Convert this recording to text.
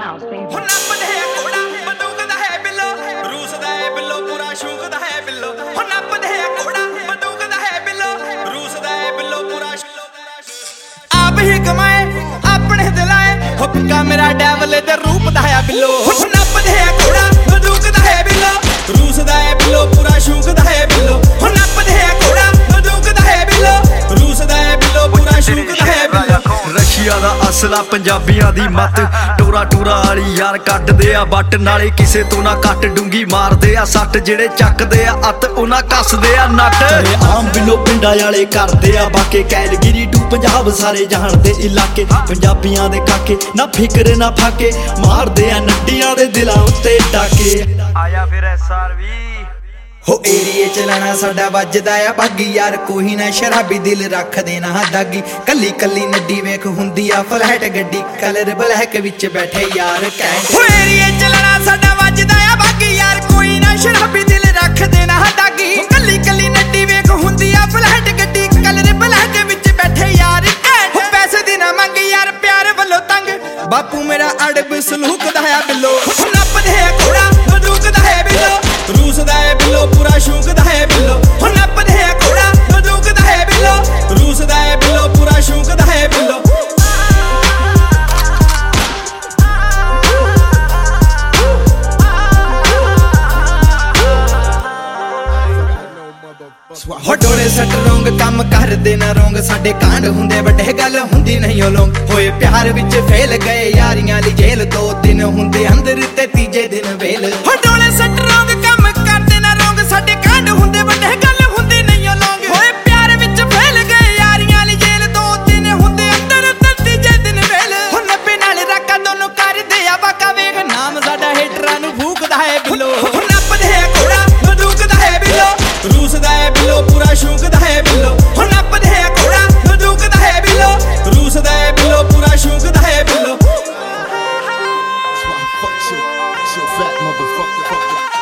house, baby. ਹੁਣ ਨੱਪਦੇ ਆ ਘੋੜਾ ਬੰਦੂਕ ਦਾ ਹੈ ਬਿੱਲੋ ਰੂਸ ਦਾ ਹੈ ਬਿੱਲੋ ਪੂਰਾ ਸ਼ੌਕ ਦਾ ਹੈ ਬਿੱਲੋ ਹੁਣ ਨੱਪਦੇ ਆ ਘੋੜਾ ਬੰਦੂਕ ਦਾ ਹੈ ਬਿੱਲੋ ਰੂਸ ਦਾ ਹੈ ਬਿੱਲੋ ਪੂਰਾ ਆਪ ਹੀ ਕਮਾਏ ਆਪਣੇ ਦਿਲਾਏ ਹੋ ਪਿੱਕਾ ਮੇਰਾ ਡੈਵਲ ਦੇ ਰੂਪ ਦਾ ਹੈ ਬਿੱਲੋ ਹੁਣ ਨੱਪਦੇ ਆ ਘੋੜਾ ਬੰਦੂਕ ਦਾ ਹੈ ਬਿੱਲੋ ਰੂਸ ਦਾ ਹੈ ਬਿੱਲੋ ਪੂਰਾ ਸ਼ੌਕ ਦਾ ਹੈ ਬਿੱਲੋ ਹੁਣ ਨੱਪਦੇ ਆ ਘੋੜਾ ਬੰਦੂਕ ਦਾ ਹੈ ਬਿੱਲੋ ਰੂਸ ਦਾ ਹੈ ਬਿੱਲੋ ਪੂਰਾ ਸ਼ੌਕ ਦਾ ਹੈ ਬਿੱਲੋ ਰਸ਼ੀਆ ਦਾ ਅਸਲਾ ਪੰਜਾਬੀਆਂ ਦੀ ਮੱਤ ਟੋਰਾ ਟੂਰਾ ਵਾਲੀ ਯਾਰ ਕੱਢਦੇ ਆ ਬੱਟ ਨਾਲੇ ਕਿਸੇ ਤੋਂ ਨਾ ਕੱਟ ਡੂੰਗੀ ਮਾਰਦੇ ਆ ਸੱਟ ਜਿਹੜੇ ਚੱਕਦੇ ਆ ਅੱਤ ਉਹਨਾਂ ਕੱਸਦੇ ਆ ਨੱਟ ਆਮ ਬਿੱਲੋ ਪਿੰਡਾਂ ਵਾਲੇ ਕਰਦੇ ਆ ਬਾਕੇ ਕੈਲਗਰੀ ਟੂ ਪੰਜਾਬ ਸਾਰੇ ਜਾਣਦੇ ਇਲਾਕੇ ਪੰਜਾਬੀਆਂ ਦੇ ਕਾਕੇ ਨਾ ਫਿਕਰ ਨਾ ਫਾਕੇ ਮਾਰਦੇ ਆ ਨੱਡੀਆਂ ਦੇ ਦਿਲਾਂ ਉੱਤੇ ਡਾਕੇ ਆਇਆ ਫਿਰ SRV ਹੋ ਏਰੀਏ ਚਲਾਣਾ ਸਾਡਾ ਵੱਜਦਾ ਆ ਬਾਗੀ ਯਾਰ ਕੋਈ ਨਾ ਸ਼ਰਾਬੀ ਦਿਲ ਰੱਖ ਦੇਣਾ ਦਾਗੀ ਕੱਲੀ ਕੱਲੀ ਨੱਡੀ ਵੇਖ ਹੁੰਦੀ ਆ ਫਲੈਟ ਗੱਡੀ ਕਲਰ ਬਲੈਕ ਵਿੱਚ ਬੈਠੇ ਯਾਰ ਕੈਂਟ ਹੋ ਏਰੀਏ ਚਲਾਣਾ ਸਾਡਾ ਵੱਜਦਾ ਆ ਬਾਗੀ ਯਾਰ ਕੋਈ ਨਾ ਸ਼ਰਾਬੀ ਦਿਲ ਰੱਖ ਦੇਣਾ ਦਾਗੀ ਕੱਲੀ ਕੱਲੀ ਨੱਡੀ ਵੇਖ ਹੁੰਦੀ ਆ ਫਲੈਟ ਗੱਡੀ ਕਲਰ ਬਲੈਕ ਵਿੱਚ ਬੈਠੇ ਯਾਰ ਕੈਂਟ ਪੈਸੇ ਦੀ ਨਾ ਮੰਗ ਯਾਰ ਪਿਆਰ ਵੱਲੋਂ ਤੰਗ ਬਾਪੂ ਮੇਰਾ ਅੜਬ ਸਲੂਕ ਦਾ ਆ ਬਿੱਲੋ ਨੱਪਦੇ ਆ ਘੋੜਾ ਬੰਦੂਕ ਦਾ ਹੈ ਬਿੱਲੋ ਰੂਸ ਦਾ ਹੈ ਬਿੱਲੋ ਪੂਰਾ ਸ਼ੌਕ ਦਾ ਹੈ ਬਿੱਲੋ ਹੁਣ ਨੱਪਦੇ ਆ ਘੋੜਾ ਬੰਦੂਕ ਦਾ ਹੈ ਬਿੱਲੋ ਰੂਸ ਦਾ ਹੈ ਬਿੱਲੋ ਪੂਰਾ ਸ਼ੌਕ ਦਾ ਹੈ ਬਿੱਲੋ ਡੋਲੇ ਸੱਟ ਰੋਂਗ ਕੰਮ ਕਰਦੇ ਨਾ ਰੋਂਗ ਸਾਡੇ ਕਾਂਡ ਹੁੰਦੇ ਵੱਡੇ ਗੱਲ ਹੁੰਦੀ ਨਹੀਂ ਓ ਲੋਂਗ ਹੋਏ ਪਿਆਰ ਵਿੱਚ ਫੇਲ ਗਏ ਯਾਰੀਆਂ ਲਈ ਜੇਲ੍ਹ 2 ਦਿਨ ਹੁੰਦੇ ਅੰਦਰ ਤੇ ਤੀਜੇ ਦਿਨ ਵੇਲ ਡੋਲੇ ਸੱਟ ਰੋਂਗ ਕੰਮ ਕਰਦੇ ਨਾ ਰੋਂਗ ਸਾਡੇ ਕਾਂਡ ਹੁੰਦੇ ਵੱਡੇ ਗੱਲ ਹੁੰਦੀ ਨਹੀਂ ਓ ਲੋਂਗ ਹੋਏ ਪਿਆਰ ਵਿੱਚ ਫੇਲ ਗਏ ਯਾਰੀਆਂ ਲਈ ਜੇਲ੍ਹ 2 ਦਿਨ ਹੁੰਦੇ ਅੰਦਰ ਤੇ ਤੀਜੇ ਦਿਨ ਵੇਲ ਹੁਣ ਨੱਬੇ ਨਾਲ ਰਾਕਾ ਦੋਨੋਂ ਕਰਦੇ ਆ ਵਾਕਾ ਵੇਖ ਨਾਮ ਸਾਡਾ ਹੇਟਰਾਂ ਨੂੰ ਫੂਕਦਾ ਹੈ ਬਿੱਲੋ ਹੁਣ ਨੱਪਦੇ ਆ ਘੋੜਾ ਬੰਦੂਕ ਦਾ ਹੈ ਬਿੱਲੋ ਰੂਸ ਦਾ ਹੈ ਬਿੱਲੋ ਪੂਰਾ ਸ਼ੌਕ ਦਾ ਹੈ ਬਿੱਲੋ ਹੁਣ ਨੱਪਦੇ ਆ ਘੋੜਾ ਬੰਦੂਕ ਦਾ ਹੈ ਬਿੱਲੋ ਰੂਸ ਦਾ ਹੈ ਬਿੱਲੋ ਪੂਰਾ ਸ਼ੌਕ ਦਾ ਹੈ ਬਿੱਲੋ Fuck you, fat motherfucker.